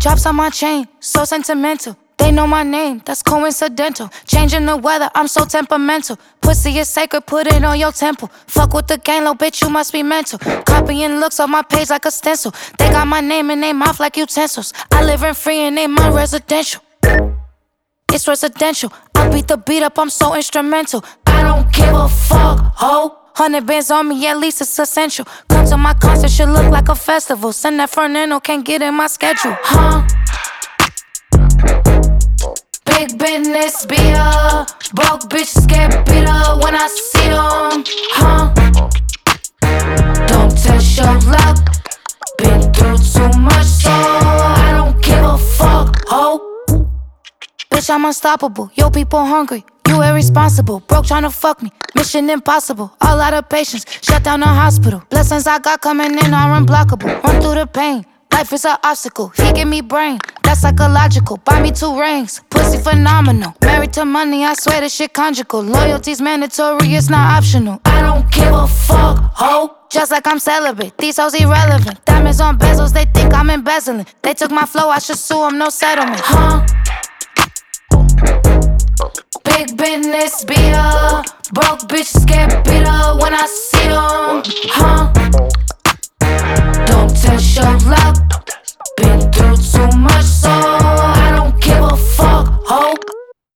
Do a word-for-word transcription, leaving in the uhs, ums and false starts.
Drops on my chain, so sentimental. They know my name, that's coincidental. Changing the weather, I'm so temperamental. Pussy is sacred, put it on your temple. Fuck with the gang, little bitch, you must be mental. Copying looks on my page like a stencil. They got my name in their mouth like utensils. I live in free and they my residential. It's residential. I beat the beat up, I'm so instrumental. I don't give a fuck, ho. Hundred bands on me, at least it's essential. Come to my concert, should look like a festival. Send that Fernando, can't get in my schedule, huh? Big business, be a broke bitches get beat up when I see them, huh? Don't test your luck. Been through too much, so I don't give a fuck, ho. Bitch, I'm unstoppable. Yo, people hungry. You irresponsible. Broke tryna fuck me. Mission impossible. All out of patience. Shut down the hospital. Blessings I got coming in are unblockable. Run through the pain. Life is an obstacle. He give me brain. That's psychological. Buy me two rings. Pussy phenomenal. Married to money, I swear this shit conjugal. Loyalty's mandatory, it's not optional. I don't give a fuck, ho. Just like I'm celibate. These hoes irrelevant. Diamonds on bezels, they think I'm embezzling. They took my flow, I should sue them, no settlement, huh? Big business, be a broke bitches get beat